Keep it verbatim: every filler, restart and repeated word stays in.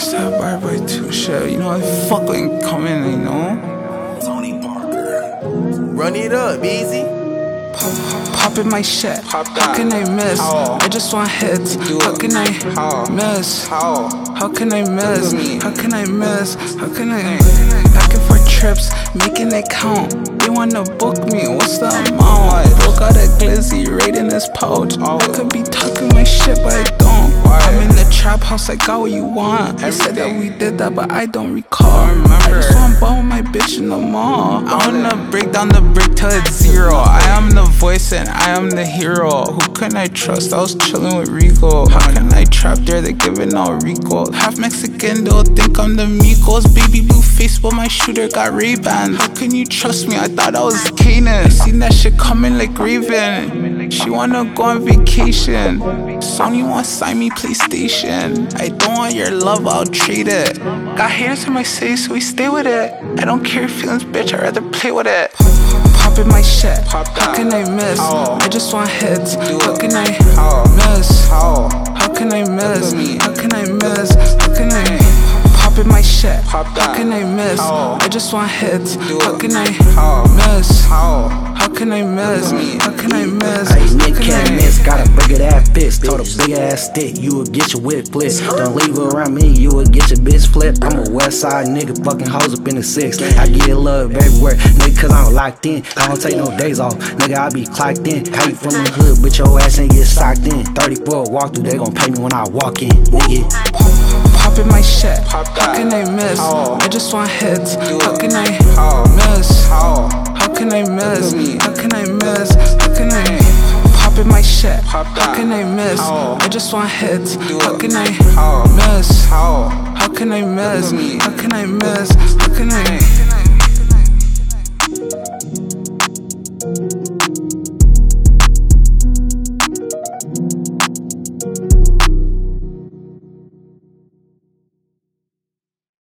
It's that bad boy two shit, you know, I fucking come in, you know? Tony Parker. Run it up, easy. Pop, pop, poppin' my shit. Pop How can I miss? How? I just want hits. How can I How? miss? How? How can I miss? me. How can I miss? How can I back and forth trips, making it count? They wanna book me, what's the amount? Bro got a glizzy right in his pouch. I could be talking my shit, but I don't. I'm in the trap house, I got what you want. I said that we did that, but I don't recall. I just wanna ball with my bitch in the mall. I wanna break down the brick till it's zero. I am the voice and I am the hero. Who can I trust? I was chilling with Rico. How can I trap there? They giving out Rico. Half Mexican, they'll think I'm the Migos. Baby blue face, but my shooter got Ray-Bans. How can you trust me? I thought I was Kanan. I seen that shit coming like Raven. She wanna go on vacation. Sony wanna sign me PlayStation. I don't want your love, I'll trade it. Got haters in my city, so we stay with it. I don't care your feelings, bitch, I'd rather play with it. Poppin' my shit, how can I miss? I just want hits, how can I miss? How can I miss? How can I miss? How can I poppin' my shit, how can I miss? I just want hits, how can I miss? How can I miss? How can I miss? Hey, Nick can't miss, got a big ass fist. Told a big ass stick, you will get your whip flipped. Don't leave her around me, you will get your bitch flipped. I'm a west side nigga, fucking hoes up in the six. I get love everywhere, nigga, cause I'm locked in. I don't take no days off, nigga, I be clocked in. How you from the hood, but your ass ain't get socked in. thirty for a walkthrough, they gon' pay me when I walk in, nigga. Poppin' my shit, how can I miss? I just want hits, how can I miss? How can I miss? How can I miss? How can I poppin' my shit, how can I miss? I just want hits, how can I miss? How can I miss? How can I miss? How can I